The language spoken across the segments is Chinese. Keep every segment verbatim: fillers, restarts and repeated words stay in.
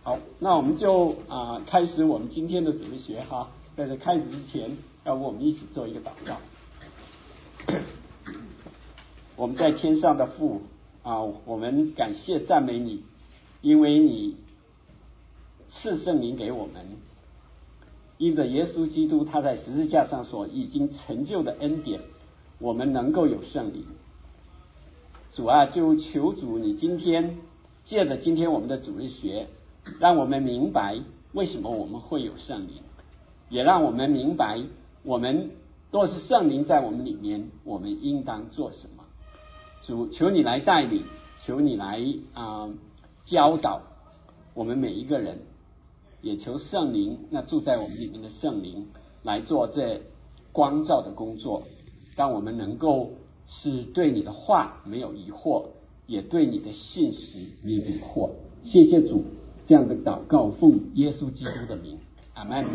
好，那我们就啊、呃、开始我们今天的主日学哈。在这开始之前，要不我们一起做一个祷告。我们在天上的父啊，我们感谢赞美你，因为你赐圣灵给我们，因着耶稣基督他在十字架上所已经成就的恩典，我们能够有圣灵。主啊，就求主你今天借着今天我们的主日学，让我们明白为什么我们会有圣灵，也让我们明白我们若是圣灵在我们里面，我们应当做什么。主，求你来带领，求你来啊、呃、教导我们每一个人，也求圣灵那住在我们里面的圣灵来做这光照的工作，让我们能够是对你的话没有疑惑，也对你的信实没有疑惑。谢谢主，这样的祷告奉耶稣基督的名，阿们。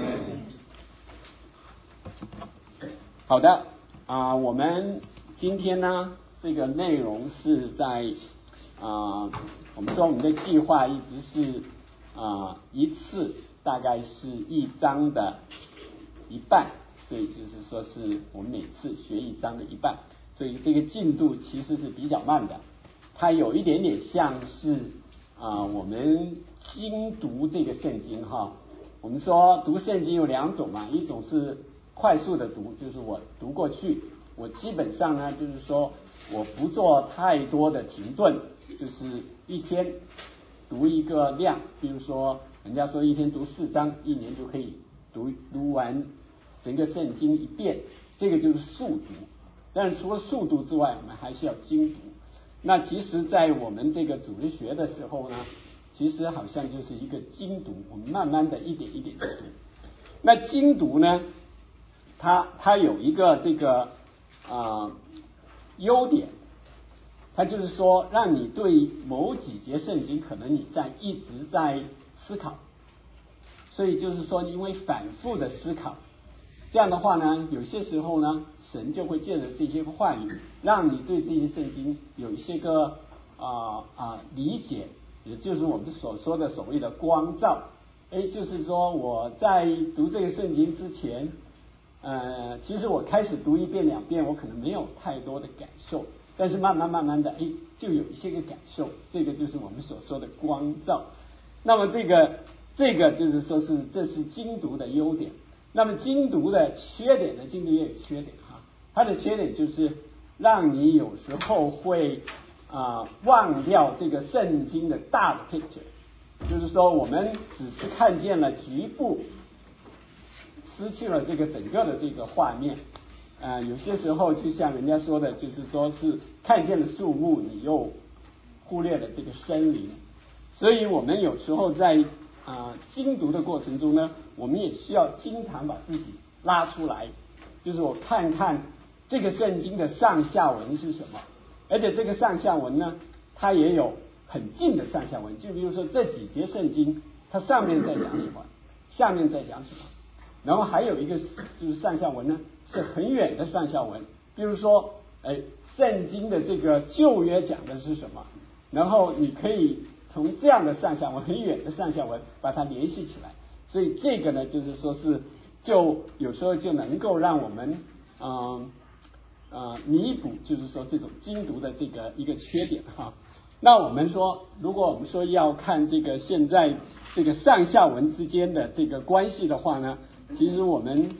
好的啊、呃，我们今天呢，这个内容是在啊、呃，我们说我们的计划一直是啊、呃、一次大概是一章的一半，所以就是说是我们每次学一章的一半，所以这个进度其实是比较慢的。它有一点点像是啊、呃、我们精读这个圣经哈。我们说读圣经有两种嘛，一种是快速的读，就是我读过去，我基本上呢就是说我不做太多的停顿，就是一天读一个量，比如说人家说一天读四章，一年就可以读读完整个圣经一遍，这个就是速读。但是除了速读之外，我们还是要精读。那其实在我们这个主日学的时候呢，其实好像就是一个精读，我们慢慢的一点一点的读。那精读呢，它它有一个这个啊、呃、优点，它就是说让你对某几节圣经可能你在一直在思考，所以就是说因为反复的思考，这样的话呢，有些时候呢，神就会借着这些话语，让你对这些圣经有一些个啊啊、呃呃、理解，也就是我们所说的所谓的光照。哎，就是说我在读这个圣经之前，呃，其实我开始读一遍两遍，我可能没有太多的感受，但是慢慢慢慢的，哎，就有一些个感受，这个就是我们所说的光照。那么这个这个就是说是这是精读的优点。那么精读的缺点呢，精读也有缺点哈，它的缺点就是让你有时候会啊、呃、忘掉这个圣经的大的 picture， 就是说我们只是看见了局部，失去了这个整个的这个画面。啊、呃，有些时候就像人家说的，就是说是看见了树木，你又忽略了这个森林。所以我们有时候在啊、呃、精读的过程中呢，我们也需要经常把自己拉出来，就是我看看这个圣经的上下文是什么，而且这个上下文呢，它也有很近的上下文，就比如说这几节圣经，它上面在讲什么，下面在讲什么，然后还有一个就是上下文呢是很远的上下文，比如说哎圣经的这个旧约讲的是什么，然后你可以从这样的上下文很远的上下文把它联系起来，所以这个呢就是说是就有时候就能够让我们嗯呃弥补就是说这种精读的这个一个缺点哈。那我们说如果我们说要看这个现在这个上下文之间的这个关系的话呢，其实我们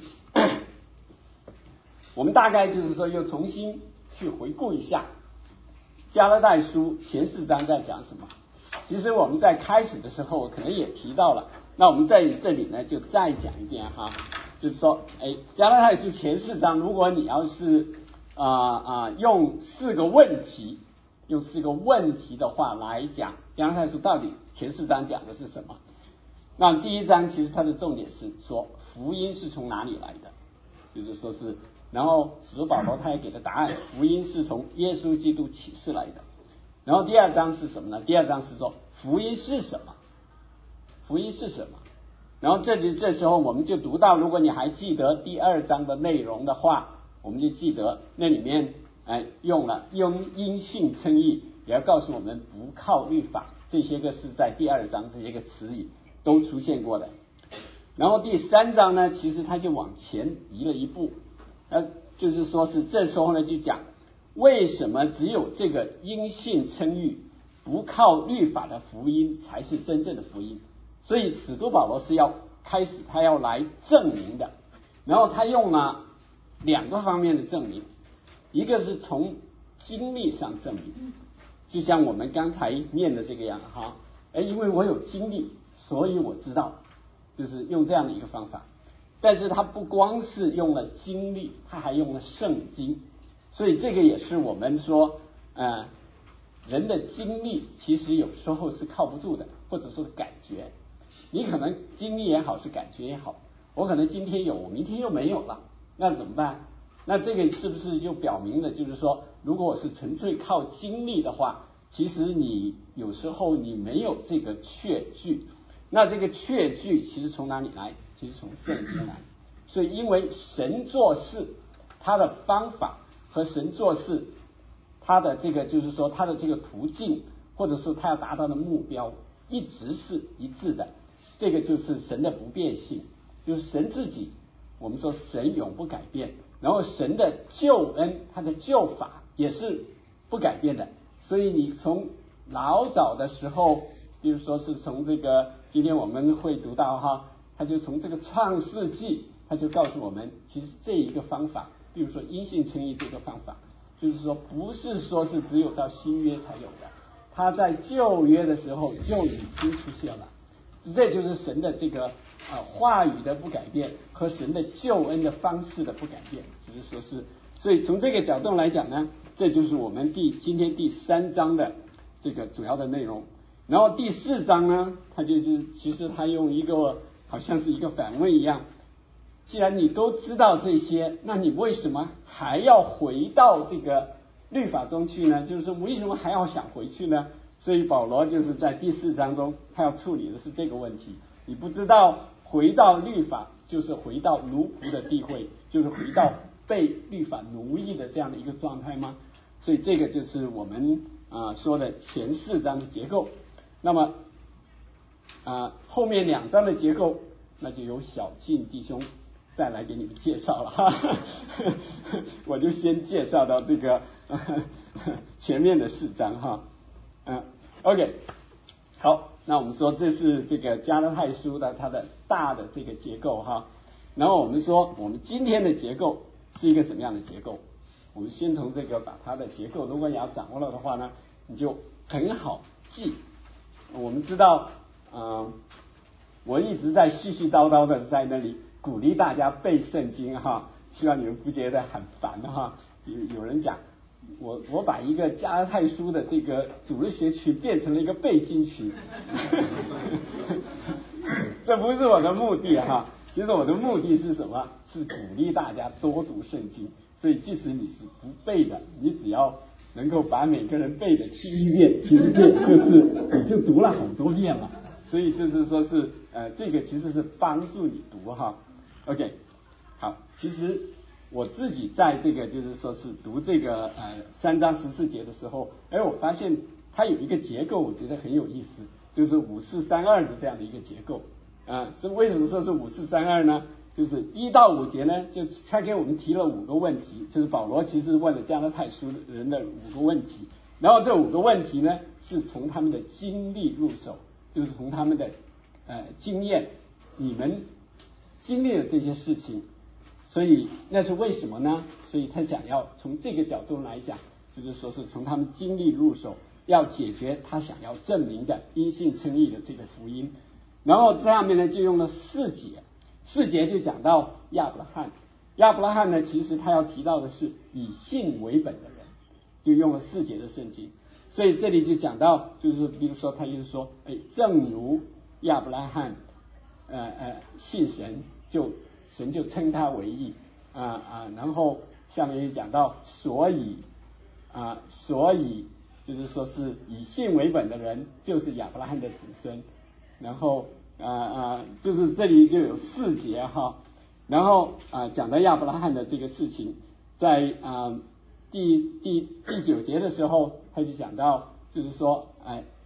我们大概就是说又重新去回顾一下加拉太书前四章在讲什么。其实我们在开始的时候可能也提到了，那我们在这里呢就再讲一遍哈，就是说哎加拉太书前四章，如果你要是啊啊、呃呃、用四个问题用四个问题的话来讲加拉太书到底前四章讲的是什么。那第一章其实它的重点是说福音是从哪里来的，就是说是，然后使徒保罗他也给了答案，福音是从耶稣基督启示来的。然后第二章是什么呢？第二章是说福音是什么，福音是什么。然后这里这时候我们就读到，如果你还记得第二章的内容的话，我们就记得那里面哎用了用因信称义，也要告诉我们不靠律法这些个是在第二章这些个词里都出现过的。然后第三章呢，其实他就往前移了一步，呃，就是说是这时候呢就讲为什么只有这个因信称义，不靠律法的福音才是真正的福音。所以使徒保罗是要开始他要来证明的，然后他用了两个方面的证明，一个是从经历上证明，就像我们刚才念的这个样哈，哎，因为我有经历，所以我知道，就是用这样的一个方法。但是他不光是用了经历，他还用了圣经，所以这个也是我们说，呃，人的经历其实有时候是靠不住的，或者说是感觉。你可能经历也好，是感觉也好，我可能今天有，我明天又没有了，那怎么办？那这个是不是就表明了，就是说，如果我是纯粹靠经历的话，其实你有时候你没有这个确据。那这个确据其实从哪里来？其实从圣经来。所以因为神做事他的方法和神做事他的这个就是说他的这个途径，或者是他要达到的目标一直是一致的，这个就是神的不变性，就是神自己，我们说神永不改变，然后神的救恩他的救法也是不改变的。所以你从老早的时候，比如说是从这个今天我们会读到哈，他就从这个创世纪他就告诉我们，其实这一个方法，比如说因信称义这个方法，就是说不是说是只有到新约才有的，他在旧约的时候就已经出现了。这就是神的这个啊话语的不改变和神的救恩的方式的不改变，就是说是，所以从这个角度来讲呢，这就是我们第今天第三章的这个主要的内容。然后第四章呢，他就是其实他用一个好像是一个反问一样，既然你都知道这些，那你为什么还要回到这个律法中去呢？就是说为什么还要想回去呢？所以保罗就是在第四章中他要处理的是这个问题。你不知道回到律法就是回到奴仆的地位，就是回到被律法奴役的这样的一个状态吗？所以这个就是我们啊、呃、说的前四章的结构。那么啊、呃、后面两章的结构，那就由小静弟兄再来给你们介绍了哈，我就先介绍到这个前面的四章哈，嗯 ，OK， 好，那我们说这是这个加拉太书的它的大的这个结构哈，然后我们说我们今天的结构是一个什么样的结构？我们先从这个把它的结构，如果你要掌握了的话呢，你就很好记。我们知道，嗯、呃，我一直在絮絮叨叨的在那里鼓励大家背圣经哈，希望你们不觉得很烦哈。有有人讲，我我把一个加拉太书的这个主日学群变成了一个背经群，这不是我的目的哈。其实我的目的是什么？是鼓励大家多读圣经。所以即使你是不背的，你只要能够把每个人背的听一遍，其实这就是你就读了好多遍了。所以就是说是呃，这个其实是帮助你读哈。OK， 好，其实我自己在这个就是说是读这个呃三章十四节的时候，哎，我发现它有一个结构，我觉得很有意思，就是五四三二的这样的一个结构啊。是为什么说是五四三二呢？就是一到五节呢，就他给我们提了五个问题，就是保罗其实问了加拉太书人的五个问题，然后这五个问题呢，是从他们的经历入手，就是从他们的呃经验，你们经历了这些事情，所以那是为什么呢？所以他想要从这个角度来讲，就是说是从他们经历入手，要解决他想要证明的因信称义的这个福音。然后下面呢就用了四节。四节就讲到亚伯拉罕，亚伯拉罕呢，其实他要提到的是以信为本的人，就用了四节的圣经，所以这里就讲到，就是比如说他就是说，哎，正如亚伯拉罕，呃呃信神，就神就称他为义啊啊，然后下面又讲到，所以啊，所以就是说是以信为本的人，就是亚伯拉罕的子孙，然后。啊啊，就是这里就有四节哈，然后啊讲到亚伯拉罕的这个事情，在啊第第第九节的时候，他就讲到，就是说，哎，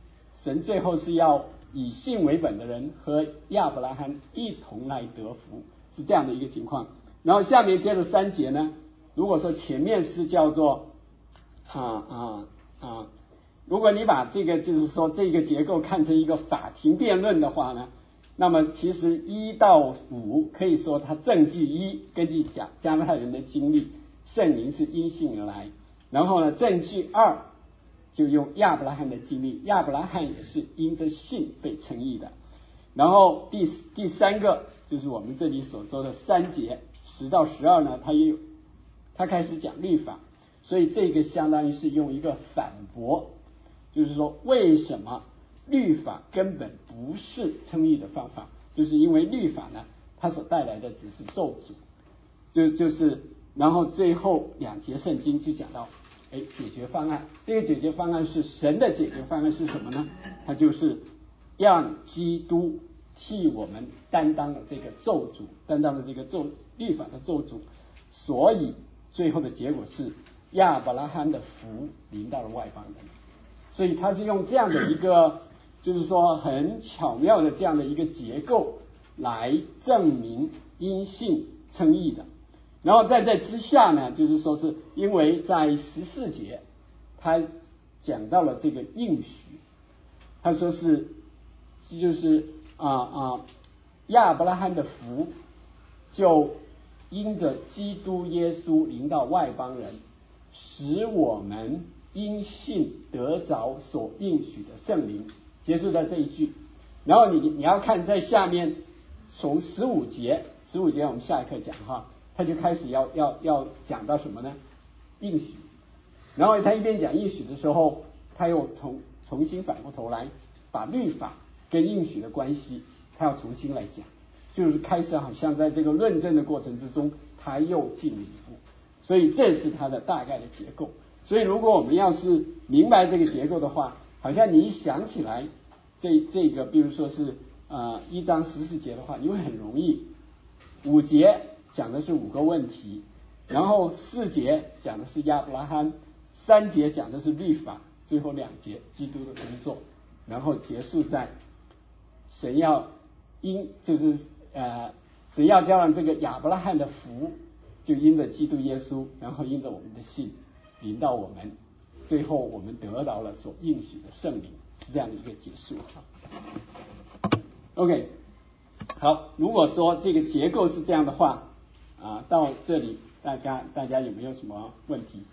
神最后是要以信为本的人和亚伯拉罕一同来得福，是这样的一个情况。然后下面接着三节呢，如果说前面是叫做啊啊啊，如果你把这个就是说这个结构看成一个法庭辩论的话呢，那么其实一到五可以说它证据一根据加加拉太人的经历，圣灵是因信而来，然后呢证据二就用亚伯拉罕的经历，亚伯拉罕也是因着信被称义的。然后第第三个就是我们这里所说的三节十到十二呢，他也他开始讲律法，所以这个相当于是用一个反驳，就是说为什么律法根本不是称义的方法，就是因为律法呢它所带来的只是咒诅，就就是然后最后两节圣经就讲到哎，解决方案，这个解决方案是神的解决方案是什么呢？它就是让基督替我们担当了这个咒诅，担当了这个咒律法的咒诅，所以最后的结果是亚伯拉罕的福临到了外邦人，所以他是用这样的一个就是说很巧妙的这样的一个结构来证明因信称义的。然后在这之下呢，就是说是因为在十四节他讲到了这个应许，他说是就是啊啊亚伯拉罕的福就因着基督耶稣临到外邦人，使我们因信得着所应许的圣灵，结束在这一句。然后你你要看在下面从十五节十五节我们下一课讲哈，他就开始要要要讲到什么呢？应许。然后他一边讲应许的时候，他又重重新反过头来把律法跟应许的关系，他要重新来讲，就是开始好像在这个论证的过程之中，他又进了一步。所以这是他的大概的结构。所以如果我们要是明白这个结构的话，好像你一想起来这这个，比如说是呃一章十四节的话，你会很容易。五节讲的是五个问题，然后四节讲的是亚伯拉罕，三节讲的是律法，最后两节基督的工作，然后结束在神要因就是呃神要叫让这个亚伯拉罕的福就因着基督耶稣，然后因着我们的信临到我们，最后我们得到了所应许的圣灵，是这样的一个结束哈。OK。好，如果说这个结构是这样的话，啊，到这里大家大家有没有什么问题？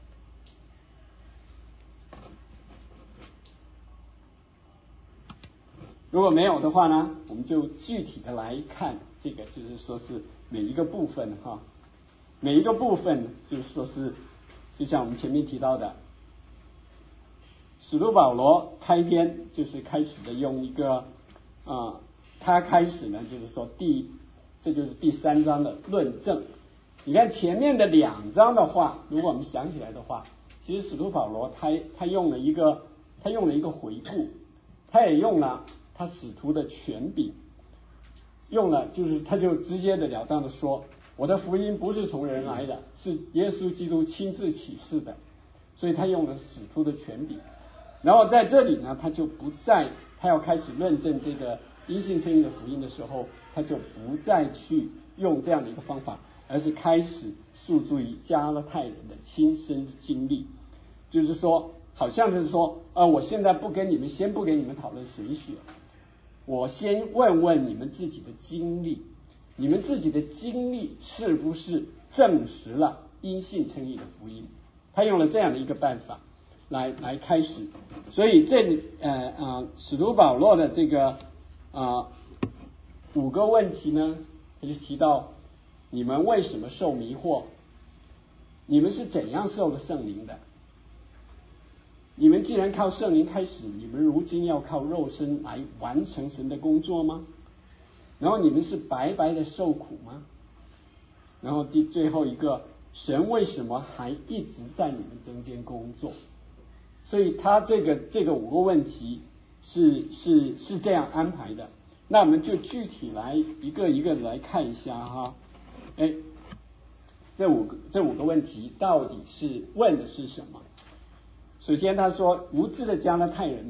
如果没有的话呢，我们就具体的来看这个，就是说是每一个部分哈，每一个部分就是说是，就像我们前面提到的，使徒保罗开篇就是开始的用一个啊。他开始呢，就是说第，这就是第三章的论证。你看前面的两章的话，如果我们想起来的话，其实使徒保罗他他用了一个他用了一个回顾，他也用了他使徒的权柄，用了就是他就直截的了当的说，我的福音不是从人来的，是耶稣基督亲自启示的，所以他用了使徒的权柄。然后在这里呢，他就不再他要开始论证这个因信称义的福音的时候，他就不再去用这样的一个方法，而是开始诉诸于加拉太人的亲身经历，就是说好像是说呃，我现在不跟你们先不跟你们讨论神学，我先问问你们自己的经历，你们自己的经历是不是证实了因信称义的福音，他用了这样的一个办法来来开始。所以这里呃呃使徒保罗的这个啊，五个问题呢，他就提到你们为什么受迷惑？你们是怎样受了圣灵的？你们既然靠圣灵开始，你们如今要靠肉身来完成神的工作吗？然后你们是白白的受苦吗？然后第最后一个，神为什么还一直在你们中间工作？所以他这个这个五个问题是是是这样安排的。那我们就具体来一个一个来看一下哈。哎，这五个这五个问题到底是问的是什么？首先他说无知的加拉太人呐、啊，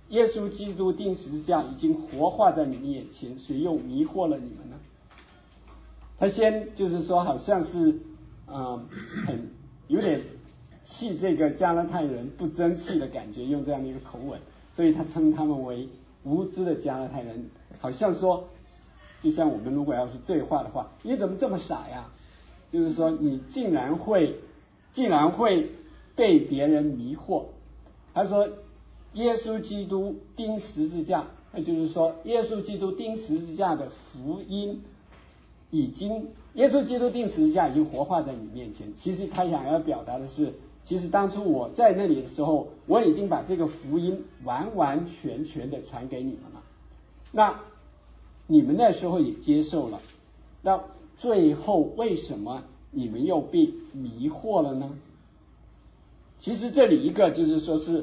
耶稣基督钉十字架已经活化在你们眼前，谁又迷惑了你们呢？他先就是说好像是嗯很有点气这个加拉太人不争气的感觉，用这样的一个口吻，所以他称他们为无知的加拉太人，好像说就像我们如果要是对话的话，你怎么这么傻呀？就是说你竟然会竟然会被别人迷惑。他说耶稣基督钉十字架，那就是说耶稣基督钉十字架的福音已经耶稣基督钉十字架已经活化在你面前。其实他想要表达的是，其实当初我在那里的时候，我已经把这个福音完完全全的传给你们了，那你们那时候也接受了，那最后为什么你们又被迷惑了呢？其实这里一个就是说是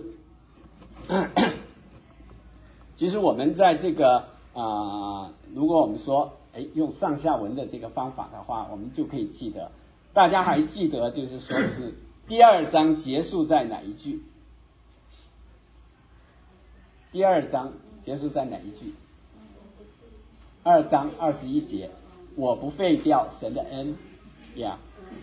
其实我们在这个啊、呃，如果我们说哎用上下文的这个方法的话，我们就可以记得，大家还记得就是说是第二章结束在哪一句？第二章结束在哪一句？二章二十一节，我不废掉神的恩呀。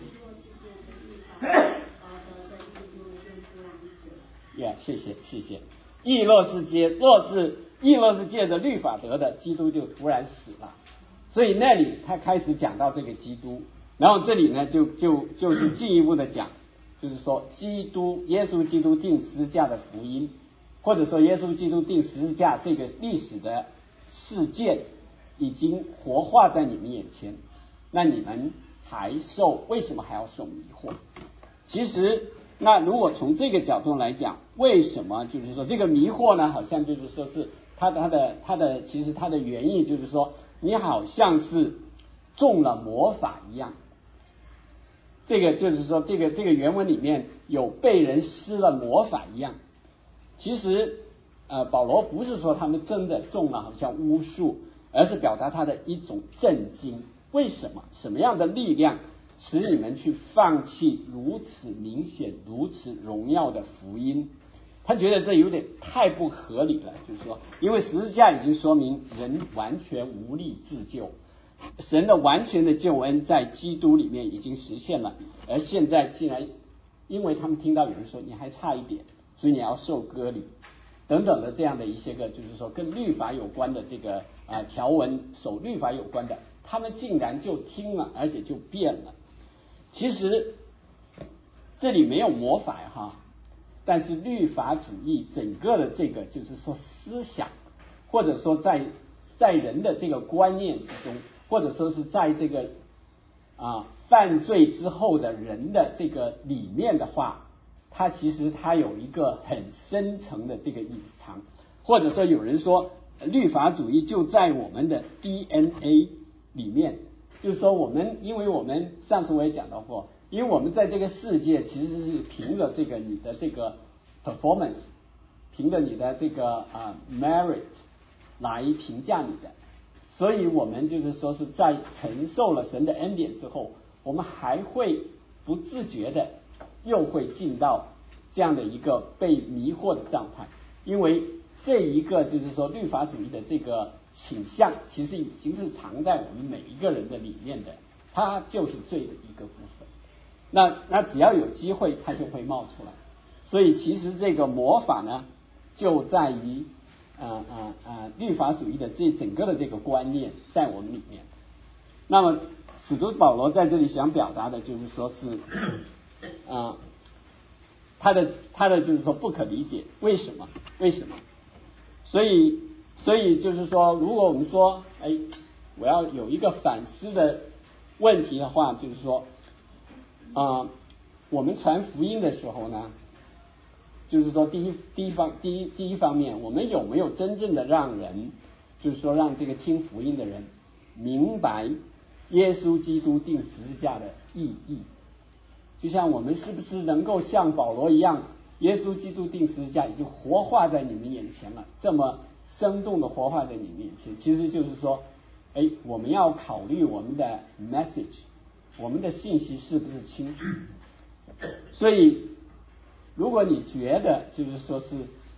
呀、yeah, 谢谢谢谢。亦若是借若是亦若是借着律法得的，基督就突然死了。所以那里他开始讲到这个基督，然后这里呢就就就是进一步的讲，就是说基督耶稣基督钉十字架的福音，或者说耶稣基督钉十字架这个历史的事件已经活化在你们眼前，那你们还受为什么还要受迷惑？其实那如果从这个角度来讲，为什么就是说这个迷惑呢？好像就是说是它的它的它的其实它的原意就是说，你好像是中了魔法一样。这个就是说这个这个原文里面有被人施了魔法一样。其实呃保罗不是说他们真的中了好像巫术，而是表达他的一种震惊。为什么？什么样的力量使你们去放弃如此明显如此荣耀的福音？他觉得这有点太不合理了，就是说因为十字架已经说明人完全无力自救，神的完全的救恩在基督里面已经实现了，而现在既然因为他们听到有人说你还差一点，所以你要受割礼等等的这样的一些个就是说跟律法有关的这个啊条文，守律法有关的，他们竟然就听了，而且就变了。其实这里没有魔法哈，但是律法主义整个的这个就是说思想，或者说在在人的这个观念之中，或者说是在这个啊犯罪之后的人的这个里面的话，它其实它有一个很深层的这个隐藏，或者说有人说律法主义就在我们的 D N A 里面，就是说我们因为我们上次我也讲到过，因为我们在这个世界其实是凭着这个你的这个 performance， 凭着你的这个啊 merit 来评价你的，所以我们就是说是在承受了神的恩典之后，我们还会不自觉的又会进到这样的一个被迷惑的状态，因为这一个就是说律法主义的这个倾向其实已经是藏在我们每一个人的里面的，它就是罪的一个部分。那那只要有机会它就会冒出来，所以其实这个魔法呢就在于呃呃呃律法主义的这整个的这个观念在我们里面。那么使徒保罗在这里想表达的就是说是啊、呃、他的他的就是说不可理解，为什么为什么？所以所以就是说，如果我们说哎我要有一个反思的问题的话，就是说啊、呃、我们传福音的时候呢，就是说第一第一方第一第一方面，我们有没有真正的让人就是说让这个听福音的人明白耶稣基督钉十字架的意义？就像我们是不是能够像保罗一样，耶稣基督钉十字架已经活化在你们眼前了，这么生动的活化在你们眼前，其实就是说哎，我们要考虑我们的 message， 我们的信息是不是清楚。所以如果你觉得就是说是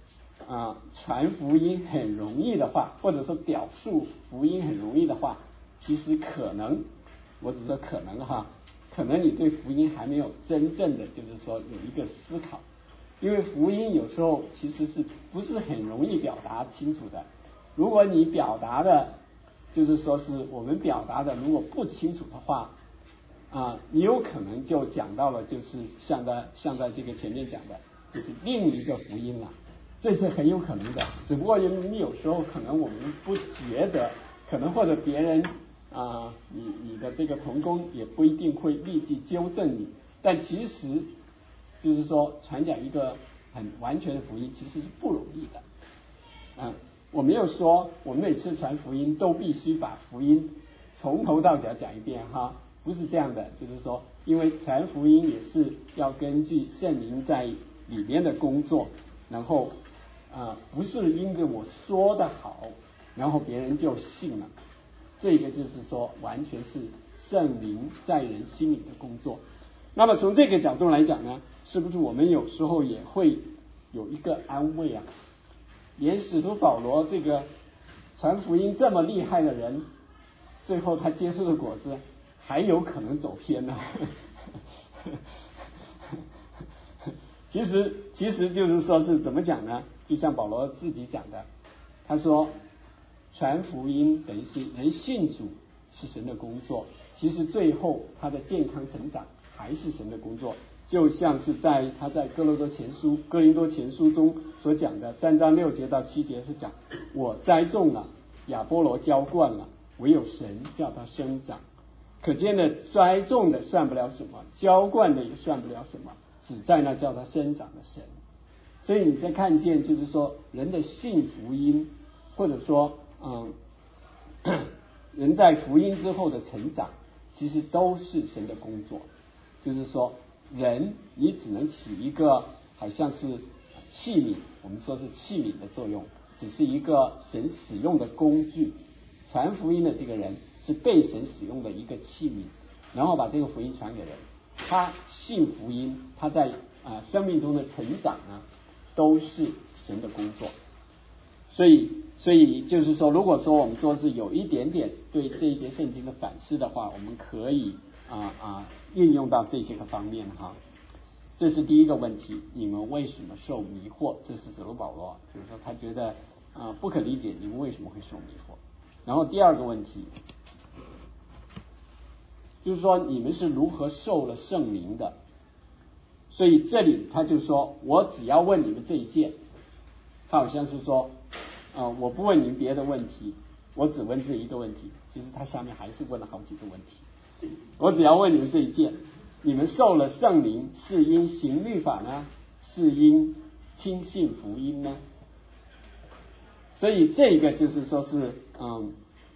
啊传福音很容易的话，或者说表述福音很容易的话，其实可能，我只说可能哈，可能你对福音还没有真正的就是说有一个思考，因为福音有时候其实是不是很容易表达清楚的。如果你表达的，就是说是我们表达的如果不清楚的话，啊，你有可能就讲到了，就是像在像在这个前面讲的，就是另一个福音了，这是很有可能的。只不过你有时候可能我们不觉得，可能或者别人啊，你你的这个同工也不一定会立即纠正你，但其实就是说传讲一个很完全的福音其实是不容易的。嗯，我没有说我们每次传福音都必须把福音从头到脚讲一遍哈。不是这样的，就是说，因为传福音也是要根据圣灵在里面的工作，然后啊、呃，不是因着我说的好，然后别人就信了。这个就是说，完全是圣灵在人心里的工作。那么从这个角度来讲呢，是不是我们有时候也会有一个安慰啊？连使徒保罗这个传福音这么厉害的人，最后他结出的果子还有可能走偏呢。其实其实就是说是怎么讲呢？就像保罗自己讲的，他说传福音等于是人信主是神的工作，其实最后他的健康成长还是神的工作。就像是在他在哥罗多前书哥林多前书中所讲的三章六节到七节是讲，我栽种了，亚波罗浇灌了，唯有神叫他生长。可见的栽种的算不了什么，浇灌的也算不了什么，只在那叫他生长的神。所以你再看见就是说人的信福音，或者说嗯人在福音之后的成长，其实都是神的工作。就是说人你只能起一个好像是器皿，我们说是器皿的作用，只是一个神使用的工具。传福音的这个人是被神使用的一个器皿，然后把这个福音传给人，他信福音，他在啊、呃、生命中的成长呢，都是神的工作。所以所以就是说，如果说我们说是有一点点对这一节圣经的反思的话，我们可以啊啊运用到这些个方面哈。这是第一个问题，你们为什么受迷惑？这是使徒保罗，就是说他觉得啊、呃、不可理解你们为什么会受迷惑。然后第二个问题就是说你们是如何受了圣灵的。所以这里他就说我只要问你们这一件，他好像是说啊、呃、我不问你们别的问题，我只问这一个问题。其实他下面还是问了好几个问题，我只要问你们这一件，你们受了圣灵是因行律法呢，是因听信福音呢？所以这个就是说是嗯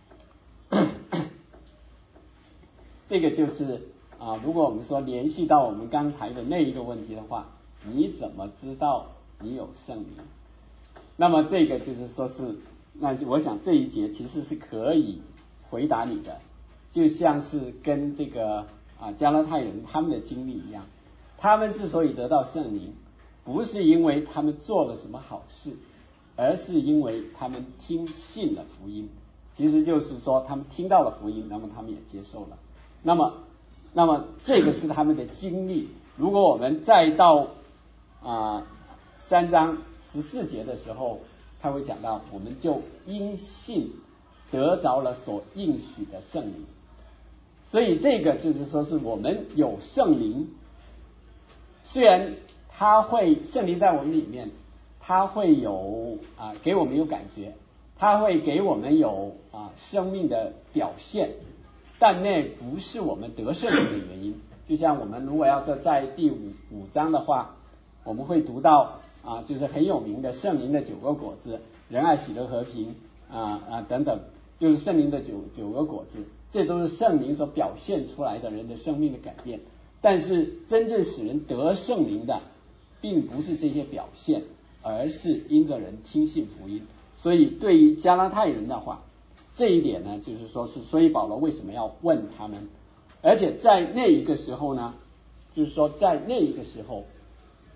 这个就是啊，如果我们说联系到我们刚才的那一个问题的话，你怎么知道你有圣灵？那么这个就是说是，那我想这一节其实是可以回答你的，就像是跟这个啊加拉太人他们的经历一样，他们之所以得到圣灵，不是因为他们做了什么好事，而是因为他们听信了福音。其实就是说他们听到了福音，那么他们也接受了。那么那么这个是他们的经历。如果我们再到啊三章十四节的时候，他会讲到我们就因信得着了所应许的圣灵。所以这个就是说是我们有圣灵，虽然他会圣灵在我们里面，他会有啊给我们有感觉，他会给我们有啊生命的表现，但那不是我们得圣灵的原因。就像我们如果要说在第五五章的话，我们会读到啊就是很有名的圣灵的九个果子，仁爱喜乐和平啊啊等等，就是圣灵的九九个果子，这都是圣灵所表现出来的人的生命的改变。但是真正使人得圣灵的并不是这些表现，而是因着人听信福音。所以对于加拉太人的话，这一点呢就是说是，所以保罗为什么要问他们，而且在那一个时候呢，就是说在那一个时候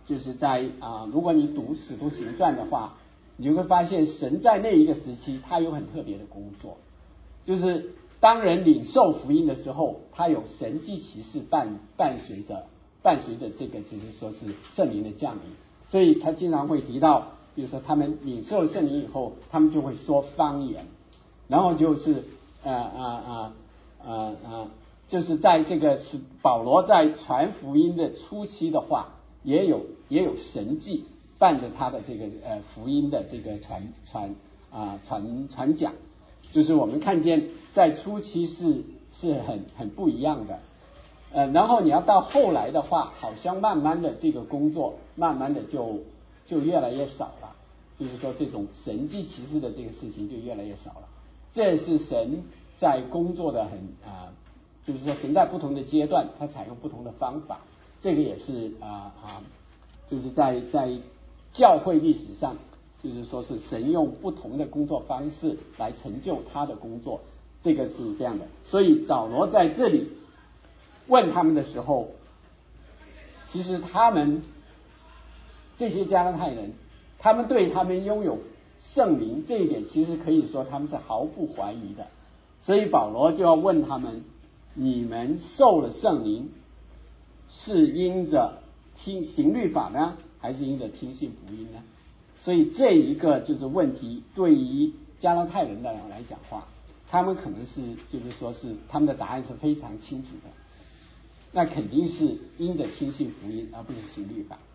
就是在啊，如果你读使徒行传的话，你就会发现神在那一个时期他有很特别的工作，就是当人领受福音的时候，他有神迹奇事伴伴随着伴随着这个就是说是圣灵的降临，所以他经常会提到，比如说他们领受了圣灵以后，他们就会说方言，然后就是呃呃呃呃呃，就是在这个是保罗在传福音的初期的话，也有也有神迹伴着他的这个呃福音的这个传传啊、呃、传传讲，就是我们看见在初期是是很很不一样的，呃，然后你要到后来的话，好像慢慢的这个工作慢慢的就就越来越少了，就是说这种神迹奇事的这个事情就越来越少了。这是神在工作的很啊、呃，就是说神在不同的阶段，他采用不同的方法，这个也是啊啊、呃，就是在在教会历史上，就是说是神用不同的工作方式来成就他的工作，这个是这样的。所以保罗在这里问他们的时候，其实他们这些加拉太人，他们对他们拥有圣灵这一点，其实可以说他们是毫不怀疑的。所以保罗就要问他们：你们受了圣灵，是因着听行律法呢，还是因着听信福音呢？所以这一个就是问题，对于加拉太人的人来讲话，他们可能是就是说是他们的答案是非常清楚的。那肯定是因着听信福音，而不是行律法。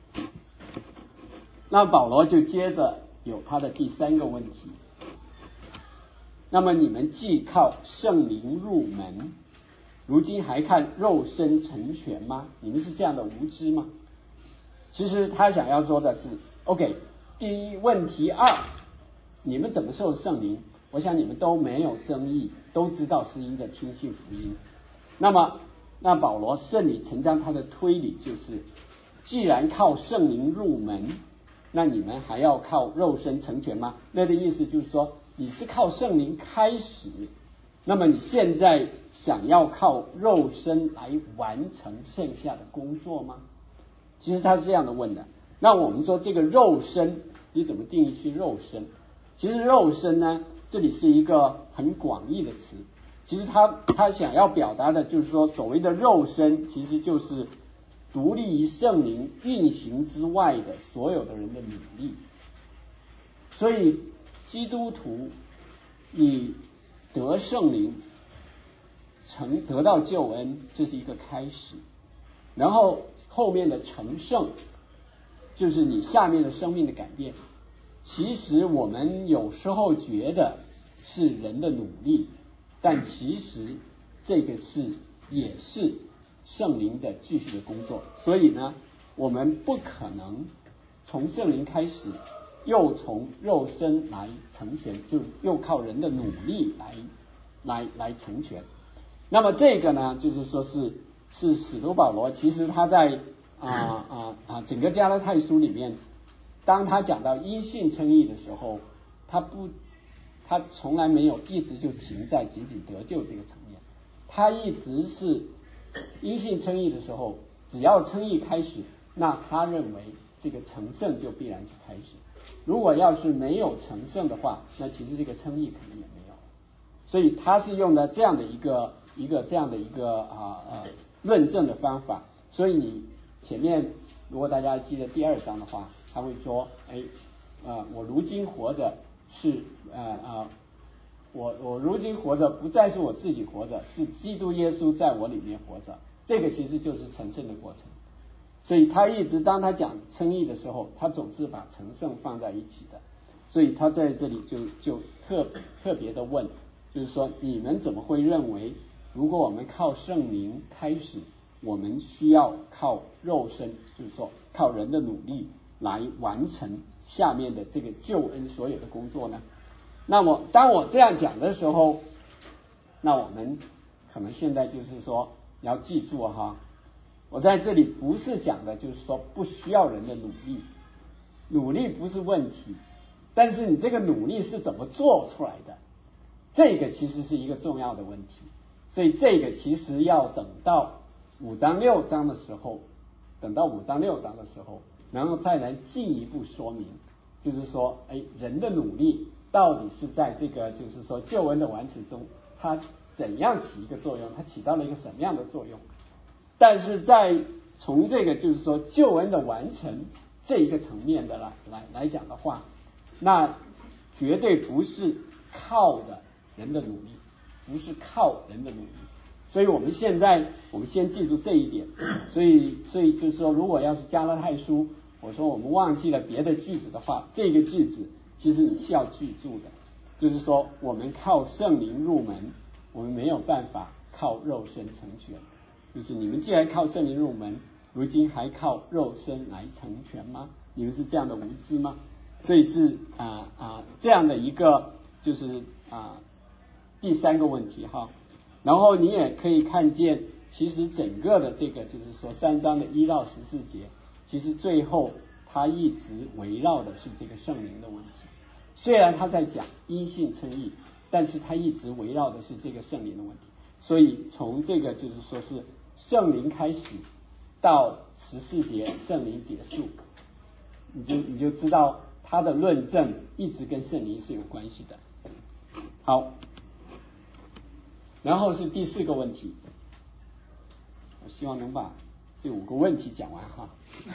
那保罗就接着有他的第三个问题，那么你们既靠圣灵入门，如今还看肉身成全吗？你们是这样的无知吗？其实他想要说的是 OK， 第一问题二，你们怎么受圣灵，我想你们都没有争议，都知道是因着听信福音。那么那保罗顺理成章他的推理就是，既然靠圣灵入门，那你们还要靠肉身成全吗？那的意思就是说，你是靠圣灵开始，那么你现在想要靠肉身来完成剩下的工作吗？其实他是这样的问的。那我们说这个肉身，你怎么定义去肉身？其实肉身呢，这里是一个很广义的词。其实他他想要表达的就是说，所谓的肉身，其实就是独立于圣灵运行之外的所有的人的努力。所以基督徒，你得圣灵，成得到救恩，这是一个开始。然后后面的成圣，就是你下面的生命的改变。其实我们有时候觉得是人的努力，但其实这个是也是圣灵的继续的工作。所以呢，我们不可能从圣灵开始，又从肉身来成全，就又靠人的努力来来来成全。那么这个呢，就是说是是使徒保罗，其实他在啊啊啊整个加拉太书里面，当他讲到因信称义的时候，他不他从来没有一直就停在仅仅得救这个层面，他一直是因信称义的时候，只要称义开始，那他认为这个成圣就必然就开始。如果要是没有成圣的话，那其实这个称义可能也没有。所以他是用的这样的一个一个这样的一个啊呃论证的方法。所以你前面如果大家记得第二章的话，他会说，哎啊、呃、我如今活着是呃啊我我如今活着不再是我自己活着，是基督耶稣在我里面活着。这个其实就是成圣的过程。所以他一直当他讲称义的时候，他总是把成圣放在一起的。所以他在这里就就特特别的问，就是说你们怎么会认为，如果我们靠圣灵开始，我们需要靠肉身，就是说靠人的努力来完成下面的这个救恩所有的工作呢？那么当我这样讲的时候，那我们可能现在就是说你要记住哈，我在这里不是讲的就是说不需要人的努力，努力不是问题，但是你这个努力是怎么做出来的，这个其实是一个重要的问题。所以这个其实要等到五章六章的时候， 等到五章六章的时候，然后再来进一步说明，就是说，哎，人的努力到底是在这个就是说救恩的完成中，它怎样起一个作用，它起到了一个什么样的作用。但是在从这个就是说救恩的完成这一个层面的来来来讲的话，那绝对不是靠的人的努力，不是靠人的努力。所以我们现在我们先记住这一点。所以所以就是说，如果要是加拉太书，我说我们忘记了别的句子的话，这个句子其实你是要记住的，就是说我们靠圣灵入门，我们没有办法靠肉身成全。就是你们既然靠圣灵入门，如今还靠肉身来成全吗？你们是这样的无知吗？所以是啊啊这样的一个就是啊第三个问题哈。然后你也可以看见，其实整个的这个就是说三章的一到十四节，其实最后它一直围绕的是这个圣灵的问题。虽然他在讲因信称义，但是他一直围绕的是这个圣灵的问题。所以从这个就是说是圣灵开始到十四节圣灵结束，你就你就知道他的论证一直跟圣灵是有关系的。好，然后是第四个问题，我希望能把这五个问题讲完哈。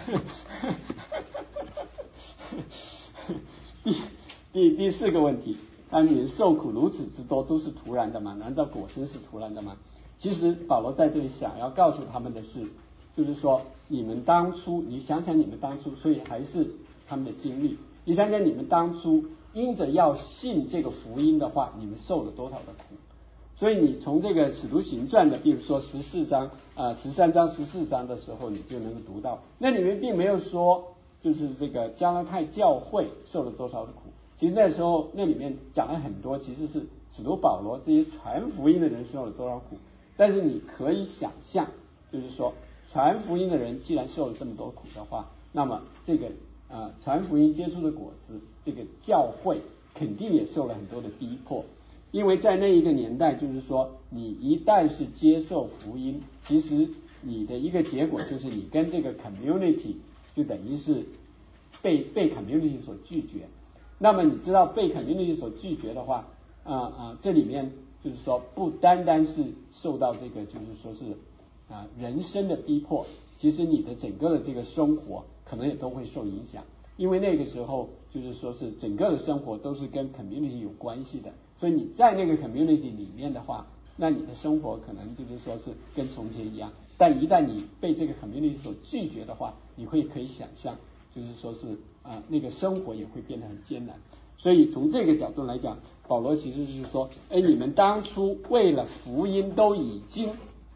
第第第四个问题，当你们受苦如此之多，都是突然的吗？难道果真是突然的吗？其实保罗在这里想要告诉他们的是，就是说你们当初，你想想你们当初，所以还是他们的经历，你想想你们当初因着要信这个福音的话，你们受了多少的苦。所以你从这个使徒行传的比如说十四章啊十三章十四章的时候，你就能够读到，那里面并没有说就是这个加拉太教会受了多少的苦。其实那时候那里面讲了很多，其实是使徒保罗这些传福音的人受了多少苦。但是你可以想象，就是说传福音的人既然受了这么多苦的话，那么这个啊传福音结出的果子，这个教会肯定也受了很多的逼迫。因为在那一个年代，就是说你一旦是接受福音，其实你的一个结果就是你跟这个 community 就等于是被被 community 所拒绝。那么你知道被 community 所拒绝的话，啊啊这里面就是说不单单是受到这个就是说是啊人生的逼迫，其实你的整个的这个生活可能也都会受影响。因为那个时候就是说是整个的生活都是跟 community 有关系的，所以你在那个 community 里面的话，那你的生活可能就是说是跟从前一样。但一旦你被这个 community 所拒绝的话，你会可以想象，就是说是啊、呃、那个生活也会变得很艰难。所以从这个角度来讲，保罗其实是说，哎，你们当初为了福音都已经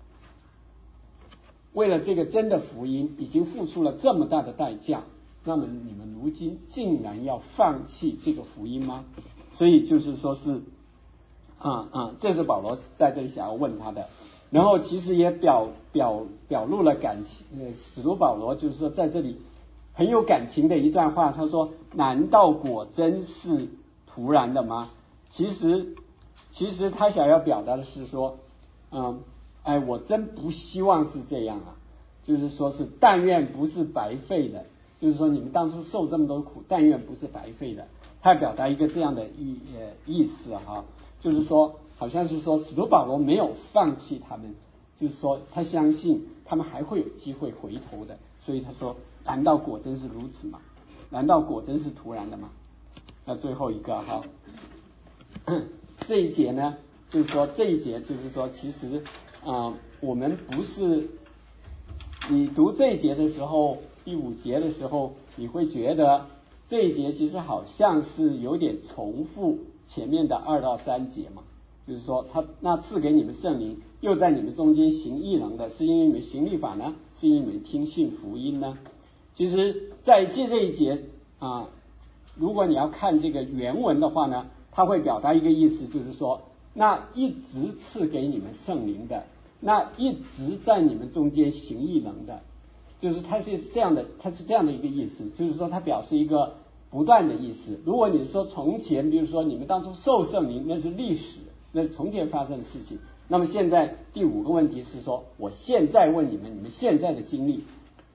为了这个真的福音已经付出了这么大的代价，那么你们如今竟然要放弃这个福音吗？所以就是说是啊啊，这是保罗在这里想要问他的。然后其实也表表表露了感情，呃，使徒保罗就是说在这里很有感情的一段话，他说：难道果真是突然的吗？其实其实他想要表达的是说，嗯，哎，我真不希望是这样啊，就是说是但愿不是白费的。就是说你们当初受这么多苦，但愿不是白费的。他表达一个这样的意呃意思哈，就是说好像是说使徒保罗没有放弃他们，就是说他相信他们还会有机会回头的。所以他说，难道果真是如此吗？难道果真是突然的吗？那最后一个哈，这一节呢，就是说这一节就是说其实啊、呃、我们不是你读这一节的时候，第五节的时候，你会觉得这一节其实好像是有点重复前面的二到三节嘛，就是说他那赐给你们圣灵，又在你们中间行异能的，是因为你们行律法呢，是因为你们听信福音呢？其实在这这一节啊，如果你要看这个原文的话呢，它会表达一个意思，就是说那一直赐给你们圣灵的，那一直在你们中间行异能的，就是它是这样的，它是这样的一个意思，就是说它表示一个不断的意思。如果你说从前，比如说你们当初受圣灵，那是历史，那是从前发生的事情。那么现在第五个问题是说，我现在问你们，你们现在的经历，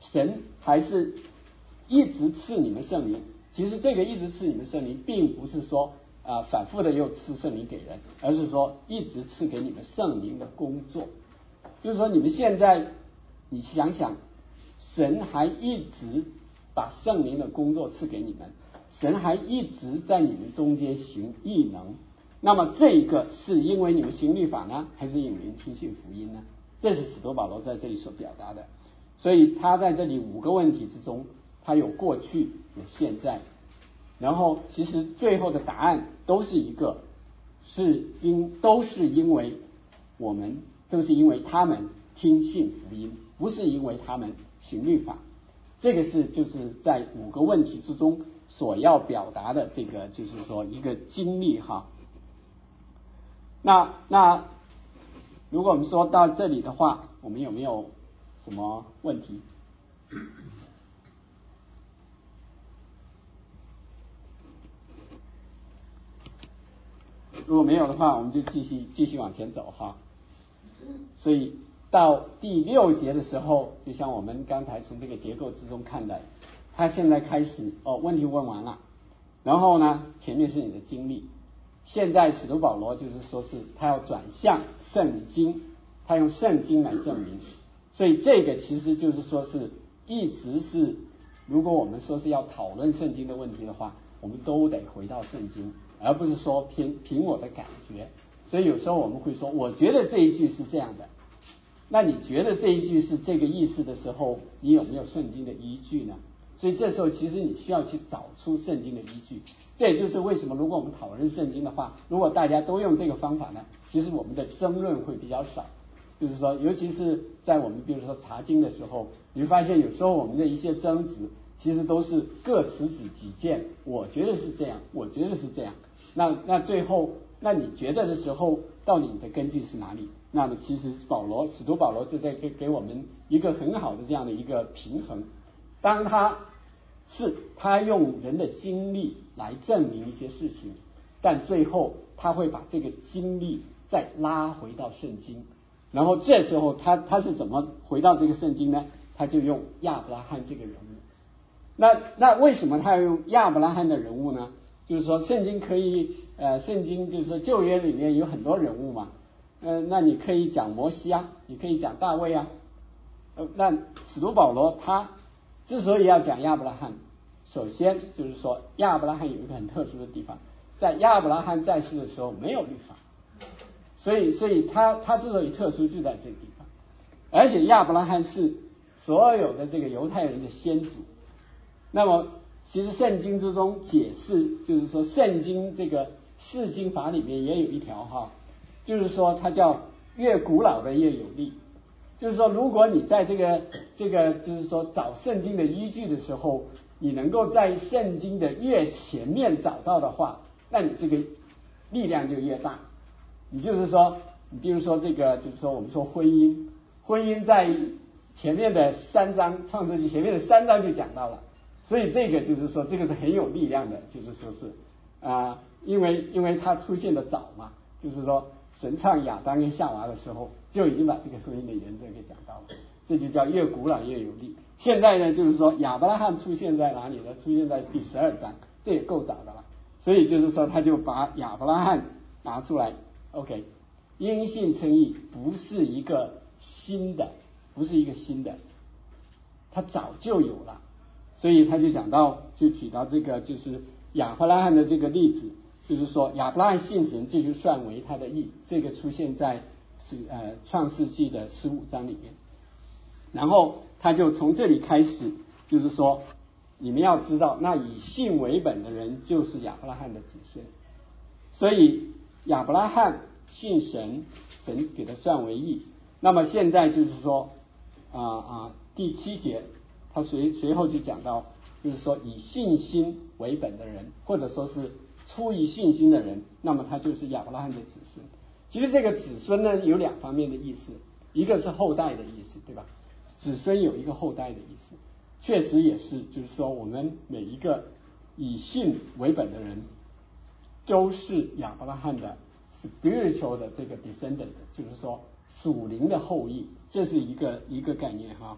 神还是一直赐你们圣灵。其实这个一直赐你们圣灵，并不是说啊、呃、反复的又赐圣灵给人，而是说一直赐给你们圣灵的工作。就是说你们现在你想想，神还一直把圣灵的工作赐给你们，神还一直在你们中间行异能。那么这个是因为你们行律法呢，还是因为你们听信福音呢？这是使徒保罗在这里所表达的。所以他在这里五个问题之中，他有过去有现在，然后其实最后的答案都是一个，是因都是因为我们都是因为他们听信福音，不是因为他们行律法。这个是就是在五个问题之中所要表达的这个就是说一个经历哈。那那如果我们说到这里的话，我们有没有什么问题？如果没有的话，我们就继续继续往前走哈。所以到第六节的时候，就像我们刚才从这个结构之中看的，他现在开始哦，问题问完了，然后呢，前面是你的经历，现在使徒保罗就是说是他要转向圣经，他用圣经来证明。所以这个其实就是说是一直是，如果我们说是要讨论圣经的问题的话，我们都得回到圣经，而不是说凭凭我的感觉。所以有时候我们会说，我觉得这一句是这样的，那你觉得这一句是这个意思的时候，你有没有圣经的依据呢？所以这时候其实你需要去找出圣经的依据。这也就是为什么如果我们讨论圣经的话，如果大家都用这个方法呢，其实我们的争论会比较少。就是说尤其是在我们比如说查经的时候，你会发现有时候我们的一些争执其实都是各持己见，我觉得是这样，我觉得是这样，那那最后那你觉得的时候，到底你的根据是哪里？那么其实保罗使徒保罗就在给给我们一个很好的这样的一个平衡。当他是他用人的经历来证明一些事情，但最后他会把这个经历再拉回到圣经，然后这时候他他是怎么回到这个圣经呢？他就用亚伯拉罕这个人物。那那为什么他要用亚伯拉罕的人物呢？就是说圣经可以呃圣经就是说旧约里面有很多人物嘛，呃那你可以讲摩西啊，你可以讲大卫啊，呃那使徒保罗他之所以要讲亚伯拉罕，首先就是说亚伯拉罕有一个很特殊的地方，在亚伯拉罕在世的时候没有律法，所以所以他他之所以特殊就在这个地方。而且亚伯拉罕是所有的这个犹太人的先祖。那么其实圣经之中解释，就是说圣经这个释经法里面也有一条哈，就是说它叫越古老的越有力。就是说如果你在这个这个就是说找圣经的依据的时候，你能够在圣经的越前面找到的话，那你这个力量就越大。你就是说你比如说这个就是说我们说婚姻，婚姻在前面的三章创世纪前面的三章就讲到了，所以这个就是说这个是很有力量的，就是说是啊、呃，因为因为它出现的早嘛，就是说神创亚当跟夏娃的时候就已经把这个婚姻的原则给讲到了，这就叫越古老越有力。现在呢就是说亚伯拉罕出现在哪里呢？出现在第十二章，这也够早的了。所以就是说他就把亚伯拉罕拿出来 OK， 因信称义不是一个新的，不是一个新的，他早就有了。所以他就讲到，就举到这个就是亚伯拉罕的这个例子，就是说亚伯拉罕信神，这就算为他的义，这个出现在是呃创世纪的十五章里面。然后他就从这里开始，就是说你们要知道，那以信为本的人就是亚伯拉罕的子孙。所以亚伯拉罕信神，神给他算为义。那么现在就是说啊啊第七节，他随随后就讲到，就是说以信心为本的人，或者说是出于信心的人，那么他就是亚伯拉罕的子孙。其实这个子孙呢有两方面的意思，一个是后代的意思，对吧？子孙有一个后代的意思，确实也是，就是说我们每一个以信为本的人都是亚伯拉罕的 spiritual 的这个 descendant， 就是说属灵的后裔，这是一个一个概念哈。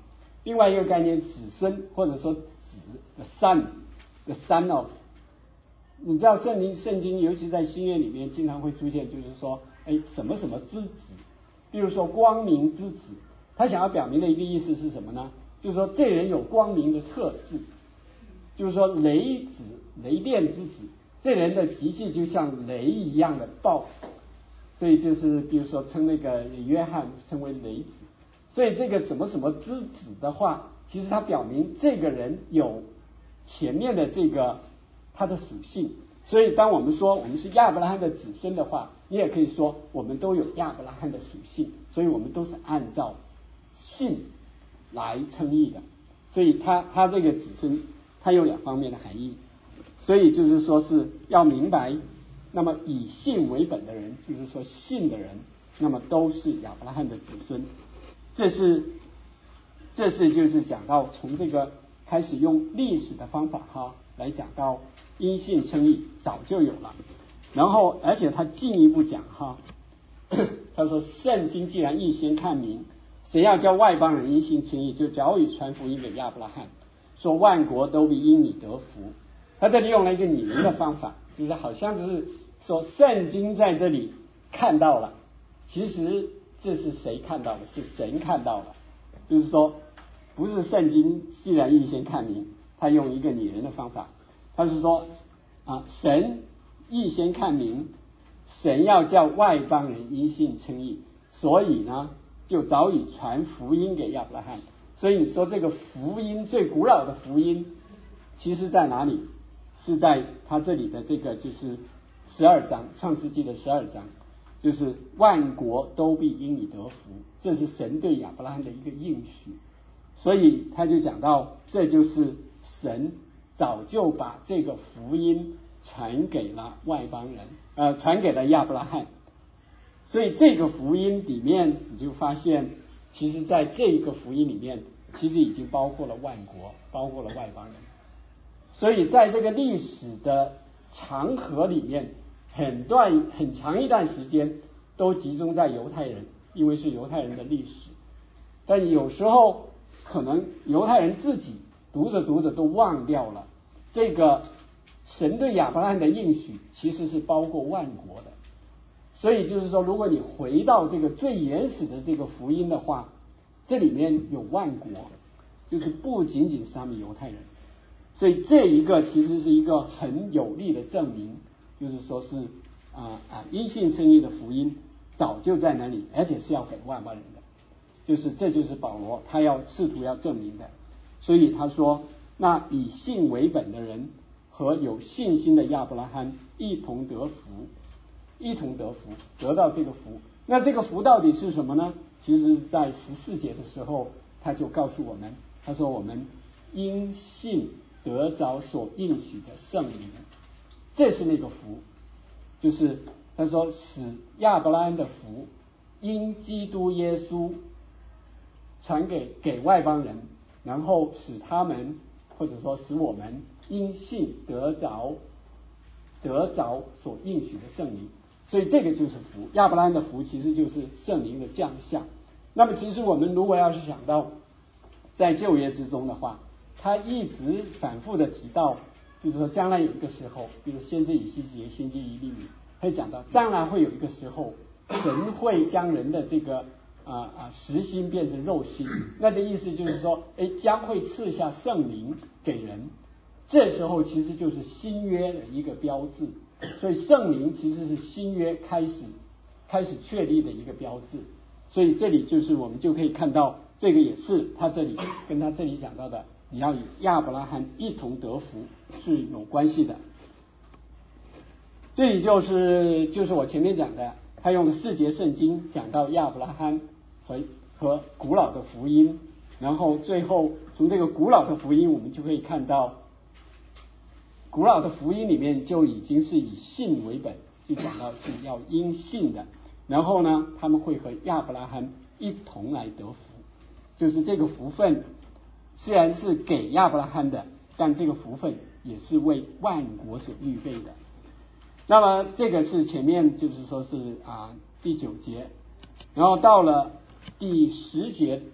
另外一个概念子孙，或者说子 the son the son of。你知道圣经圣经尤其在新约里面经常会出现，就是说哎什么什么之子，比如说光明之子，他想要表明的一个意思是什么呢？就是说这人有光明的特质，就是说雷子雷电之子，这人的脾气就像雷一样的暴，所以就是比如说称那个约翰称为雷子。所以这个什么什么之子的话，其实它表明这个人有前面的这个他的属性。所以当我们说我们是亚伯拉罕的子孙的话，你也可以说我们都有亚伯拉罕的属性，所以我们都是按照信来称义的。所以他他这个子孙他有两方面的含义，所以就是说是要明白，那么以信为本的人，就是说信的人，那么都是亚伯拉罕的子孙。这是这是就是讲到从这个开始用历史的方法哈来讲到因信称义早就有了。然后而且他进一步讲哈，他说圣经既然预先看明，谁要叫外邦人因信称义，就早已传福音给亚伯拉罕，说万国都必因你得福。他这里用了一个拟人的方法，就是好像是说圣经在这里看到了，其实这是谁看到的？是神看到的。就是说不是圣经既然预先看明，他用一个拟人的方法，他是说啊，神预先看明，神要叫外邦人因信称义，所以呢就早已传福音给亚伯拉罕。所以你说这个福音最古老的福音其实在哪里？是在他这里的这个就是十二章，创世纪的十二章，就是万国都必因你得福，这是神对亚伯拉罕的一个应许。所以他就讲到这就是神早就把这个福音传给了外邦人，呃，传给了亚伯拉罕。所以这个福音里面你就发现，其实在这个福音里面其实已经包括了万国，包括了外邦人。所以在这个历史的长河里面，很段很长一段时间都集中在犹太人，因为是犹太人的历史。但有时候可能犹太人自己读着读着都忘掉了，这个神对亚伯拉罕的应许其实是包括万国的。所以就是说，如果你回到这个最原始的这个福音的话，这里面有万国，就是不仅仅是他们犹太人。所以这一个其实是一个很有力的证明，就是说是啊啊因信称义的福音早就在那里，而且是要给外邦人的，就是这就是保罗他要试图要证明的。所以他说，那以信为本的人和有信心的亚伯拉罕一同得福，一同得福，得到这个福。那这个福到底是什么呢？其实在十四节的时候他就告诉我们，他说我们因信得着所应许的圣灵，这是那个福，就是他说使亚伯拉罕的福因基督耶稣传给给外邦人，然后使他们或者说使我们因信得着得着所应许的圣灵。所以这个就是福，亚伯拉罕的福其实就是圣灵的降下。那么其实我们如果要是想到在旧约之中的话，他一直反复的提到，就是说将来有一个时候，比如先知以西结、先知以利米，他讲到将来会有一个时候，神会将人的这个啊啊实心变成肉心，那的意思就是说，哎，将会赐下圣灵给人。这时候其实就是新约的一个标志，所以圣灵其实是新约开始开始确立的一个标志。所以这里就是我们就可以看到，这个也是他这里跟他这里讲到的，你要与亚伯拉罕一同得福是有关系的。这里就是就是我前面讲的，他用了四节圣经讲到亚伯拉罕和和古老的福音，然后最后从这个古老的福音我们就可以看到，古老的福音里面就已经是以信为本，就讲到是要因信的，然后呢他们会和亚伯拉罕一同来得福，就是这个福分虽然是给亚伯拉罕的，但这个福分也是为万国所预备的。那么这个是前面就是说是啊第九节，然后到了第十节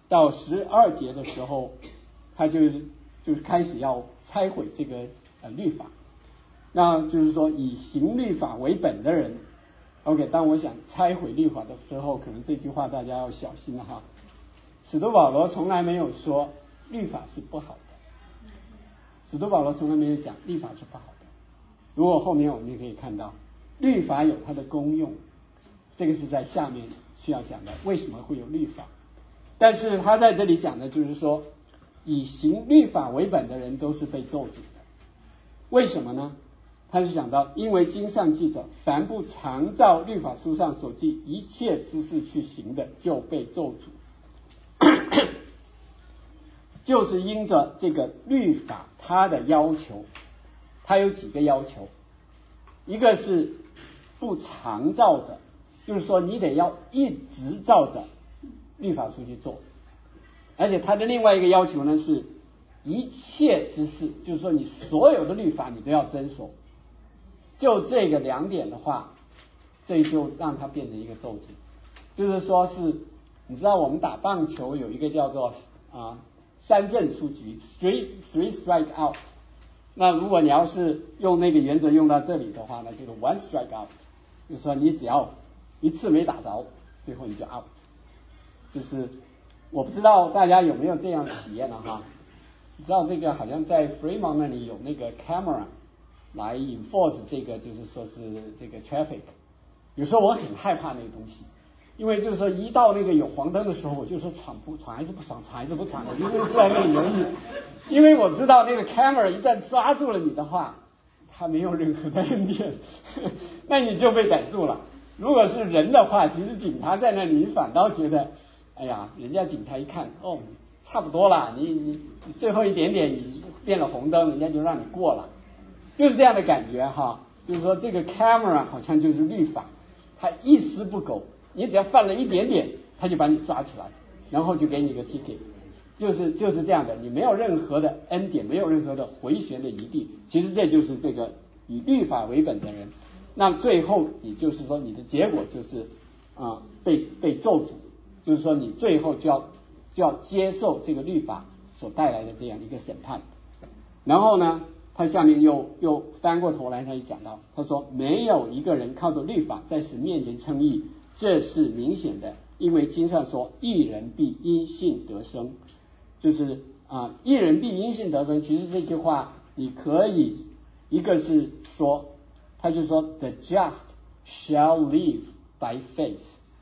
到十二节的时候，他就是就是开始要拆毁这个呃律法。那就是说以行律法为本的人 OK， 当我想拆毁律法的时候，可能这句话大家要小心了哈。使徒保罗从来没有说律法是不好的，使徒保罗从来没有讲律法是不好的。如果后面我们也可以看到，律法有它的功用，这个是在下面需要讲的，为什么会有律法。但是他在这里讲的就是说，以行律法为本的人都是被咒诅的。为什么呢？他是讲到，因为经上记着，凡不常照律法书上所记一切之事去行的，就被咒诅。就是因着这个律法它的要求，它有几个要求，一个是不常照着，就是说你得要一直照着律法书去做，而且它的另外一个要求呢是一切之事，就是说你所有的律法你都要遵守。就这个两点的话，这就让它变成一个咒诅。就是说是，你知道我们打棒球有一个叫做啊三振出局 three three strike out， 那如果你要是用那个原则用到这里的话呢，就是 one strike out， 就是说你只要一次没打着，最后你就 out。就是我不知道大家有没有这样的体验了哈？你知道这个好像在 Fremont 那里有那个 camera 来 enforce 这个，就是说是这个 traffic。有时候我很害怕那个东西，因为就是说一到那个有黄灯的时候，我就说闯不闯还是不闯，闯还是不闯，我就会在那里犹豫。因为我知道那个 camera 一旦抓住了你的话，它没有任何的恩典，那你就被逮住了。如果是人的话，其实警察在那里，你反倒觉得，哎呀，人家警察一看，哦，差不多了，你你最后一点点，你变了红灯，人家就让你过了，就是这样的感觉哈。就是说这个 camera 好像就是律法，它一丝不苟，你只要犯了一点点，他就把你抓起来，然后就给你一个 ticket， 就是就是这样的，你没有任何的恩典，没有任何的回旋的余地。其实这就是这个以律法为本的人，那最后也就是说你的结果就是啊被被咒诅，就是说你最后就要就要接受这个律法所带来的这样一个审判。然后呢，他下面又又翻过头来，他就讲到，他说没有一个人靠着律法在神面前称义，这是明显的，因为经上说义人必因信得生，就是啊义人必因信得生。其实这句话你可以一个是说，他就说 the just shall live by faith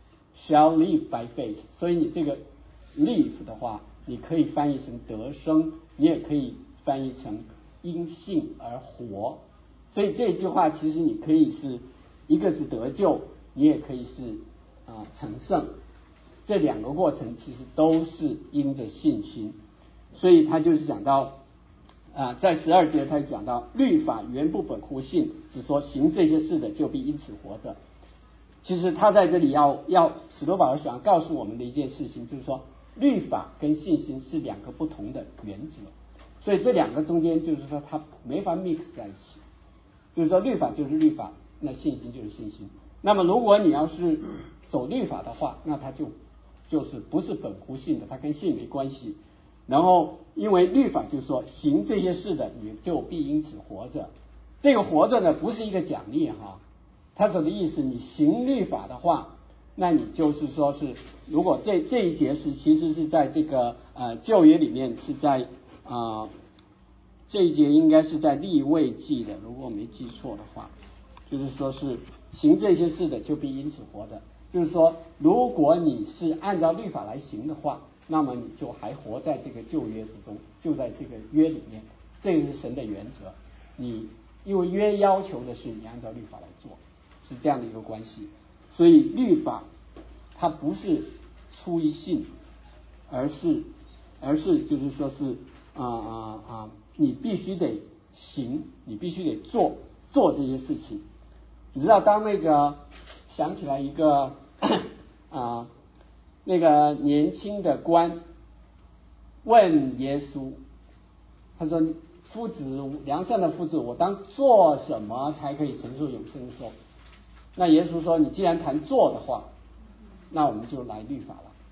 shall live by faith， 所以你这个 live 的话你可以翻译成得生，你也可以翻译成因信而活。所以这句话其实你可以是一个是得救，你也可以是啊成圣，这两个过程其实都是因着信心。所以他就是讲到啊，在十二节他讲到律法原不本乎信，只说行这些事的就必因此活着。其实他在这里要要使徒保罗想告诉我们的一件事情，就是说律法跟信心是两个不同的原则，所以这两个中间就是说它没法 mix 在一起，就是说律法就是律法，那信心就是信心。那么如果你要是走律法的话，那它就就是不是本乎信的，它跟信没关系。然后因为律法就是说行这些事的你就必因此活着，这个活着呢不是一个奖励哈，他说的意思你行律法的话，那你就是说是如果这这一节是其实是在这个呃旧约里面是在啊、呃、这一节应该是在利未记的，如果我没记错的话，就是说是行这些事的就必因此活着，就是说如果你是按照律法来行的话，那么你就还活在这个旧约之中，就在这个约里面，这个是神的原则。你因为约要求的是你按照律法来做，是这样的一个关系。所以律法它不是出于信，而是而是就是说是啊啊啊，你必须得行，你必须得做做这些事情。你知道当那个想起来一个啊那个年轻的官问耶稣，他说夫子良善的夫子，我当做什么才可以承受永生的寿？那耶稣说你既然谈做的话，那我们就来律法了。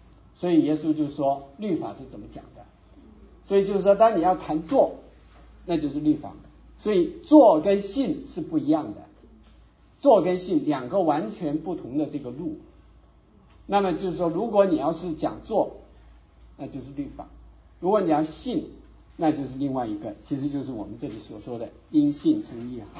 所以耶稣就说律法是怎么讲的。所以就是说，当你要谈做，那就是律法。所以做跟信是不一样的，做跟信两个完全不同的这个路。那么就是说，如果你要是讲做，那就是律法；如果你要信，那就是另外一个，其实就是我们这里所说的因信称义啊。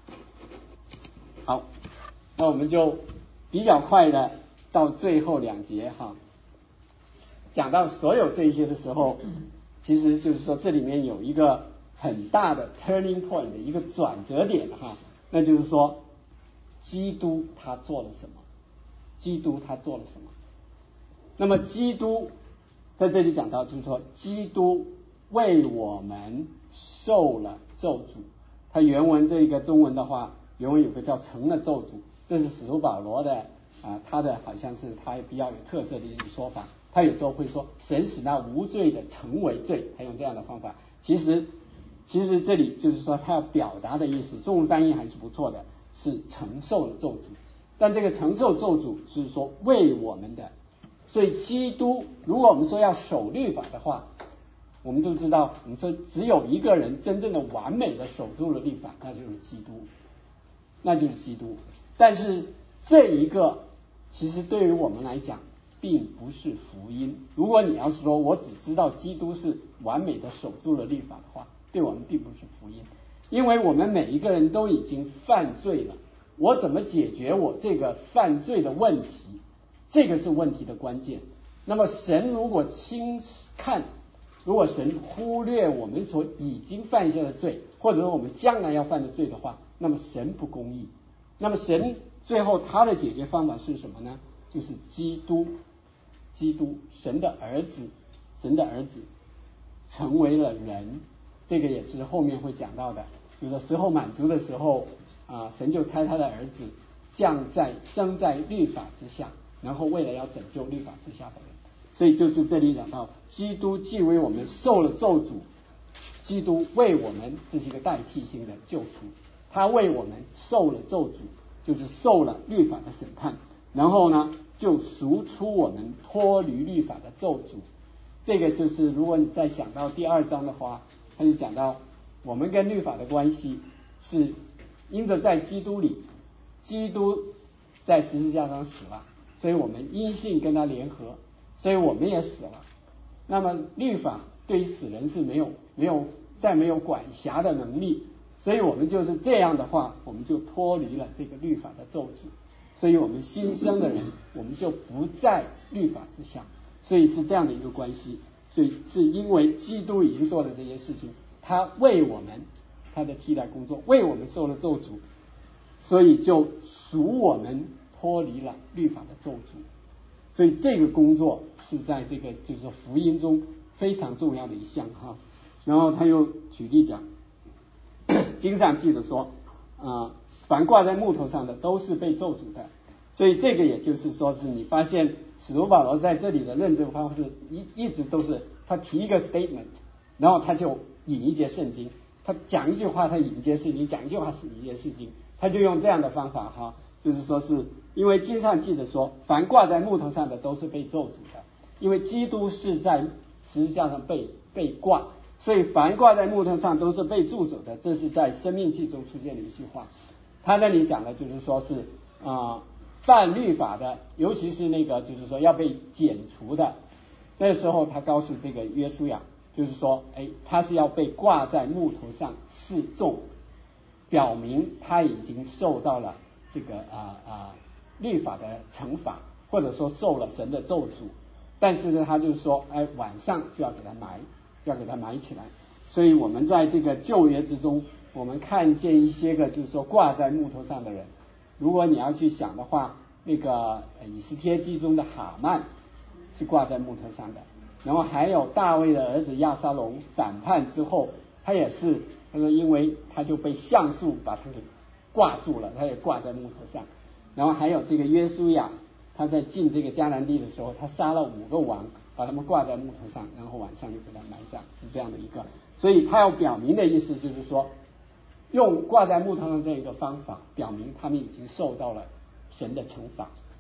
好，那我们就比较快的到最后两节哈，讲到所有这一些的时候，其实就是说这里面有一个很大的 turning point 的一个转折点哈，那就是说基督他做了什么？基督他做了什么？那么基督在这里讲到，就是说基督为我们受了咒诅。他原文这一个中文的话，原文有个叫成了咒诅，这是使徒保罗的啊，他的好像是他比较有特色的一种说法。他有时候会说神使那无罪的成为罪，他用这样的方法。其实其实这里就是说他要表达的意思，中文翻译还是不错的，是承受了咒诅。但这个承受咒诅是说为我们的，所以基督如果我们说要守律法的话，我们都知道，我们说只有一个人真正的完美的守住了律法，那就是基督，那就是基督。但是这一个其实对于我们来讲并不是福音。如果你要是说我只知道基督是完美的守住了律法的话，对我们并不是福音，因为我们每一个人都已经犯罪了。我怎么解决我这个犯罪的问题？这个是问题的关键。那么神如果轻看，如果神忽略我们所已经犯下的罪，或者说我们将来要犯的罪的话，那么神不公义。那么神最后他的解决方法是什么呢？就是基督，基督神的儿子，神的儿子成为了人。这个也是后面会讲到的，就是说时候满足的时候啊，神就差他的儿子降在生在律法之下，然后为了要拯救律法之下的人。所以就是这里讲到基督既为我们受了咒诅，基督为我们，这是一个代替性的救赎，他为我们受了咒诅，就是受了律法的审判，然后呢就赎出我们脱离律法的咒诅。这个就是如果你再想到第二章的话，他就讲到我们跟律法的关系是因着在基督里，基督在十字架上死了，所以我们因信跟他联合，所以我们也死了。那么律法对于死人是没有没有再没有管辖的能力，所以我们就是这样的话，我们就脱离了这个律法的咒诅，所以我们新生的人我们就不在律法之下，所以是这样的一个关系。所以是因为基督已经做了这些事情，他为我们他的替代工作，为我们受了咒诅，所以就赎我们脱离了律法的咒诅。所以这个工作是在这个就是说福音中非常重要的一项哈。然后他又举例讲，经上记得说啊、呃，凡挂在木头上的都是被咒诅的。所以这个也就是说是你发现使徒保罗在这里的论证方式一一直都是他提一个 statement， 然后他就引一节圣经，他讲一句话他引一节圣经，讲一句话是引一节圣经，他就用这样的方法哈，就是说是因为经上记着说凡挂在木头上的都是被咒诅的，因为基督是在十字架上被被挂，所以凡挂在木头上都是被咒诅的，这是在申命记中出现的一句话。他那里讲的就是说是啊、呃犯律法的，尤其是那个就是说要被剪除的，那时候他告诉这个约书亚，就是说哎，他是要被挂在木头上示众，表明他已经受到了这个啊啊律法的惩罚，或者说受了神的咒诅。但是呢他就是说哎，晚上就要给他埋，就要给他埋起来。所以我们在这个旧约之中，我们看见一些个就是说挂在木头上的人，如果你要去想的话，那个以斯帖记中的哈曼是挂在木头上的，然后还有大卫的儿子亚撒龙反叛之后，他也是他说因为他就被橡树把他给挂住了，他也挂在木头上。然后还有这个约书亚，他在进这个迦南地的时候，他杀了五个王，把他们挂在木头上，然后晚上就给他埋葬，是这样的一个。所以他要表明的意思就是说，用挂在木头上这一个方法，表明他们已经受到了神的惩罚。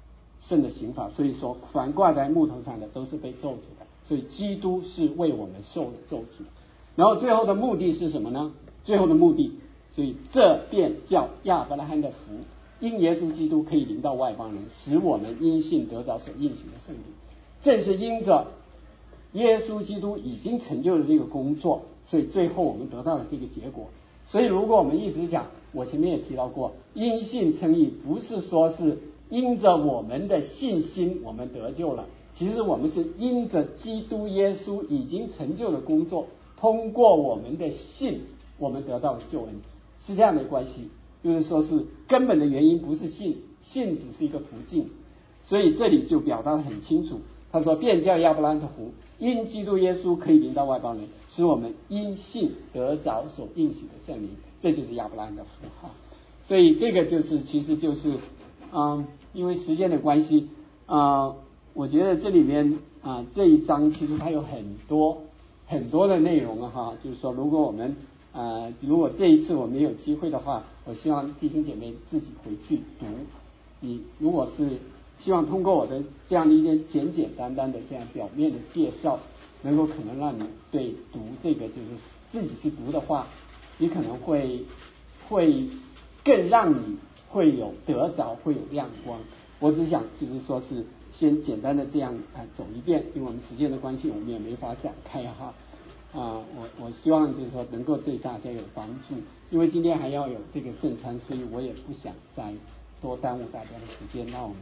圣的刑罚，所以说凡挂在木头上的都是被咒诅的，所以基督是为我们受了咒诅。然后最后的目的是什么呢？最后的目的，所以这便叫亚伯拉罕的福，因耶稣基督可以临到外邦人，使我们因信得着所应许的圣灵。正是因着耶稣基督已经成就了这个工作，所以最后我们得到了这个结果。所以如果我们一直讲，我前面也提到过，因信称义不是说是因着我们的信心我们得救了，其实我们是因着基督耶稣已经成就的工作，通过我们的信我们得到了救恩，是这样的关系。就是说是根本的原因不是信，信只是一个途径。所以这里就表达得很清楚，他说便叫亚伯拉罕的福，因基督耶稣可以临到外邦人，使我们因信得着所应许的圣灵，这就是亚伯拉罕的福哈。所以这个就是其实就是嗯，因为时间的关系啊、呃，我觉得这里面啊、呃、这一章其实它有很多很多的内容啊哈，就是说如果我们呃如果这一次我们有机会的话，我希望弟兄姐妹自己回去读。你如果是希望通过我的这样的一些简简单单的这样表面的介绍，能够可能让你对读这个就是自己去读的话，你可能会会更让你会有得着，会有亮光。我只想就是说是先简单的这样啊走一遍，因为我们时间的关系，我们也没法展开哈。啊，我我希望就是说能够对大家有帮助，因为今天还要有这个圣餐，所以我也不想再多耽误大家的时间。那我们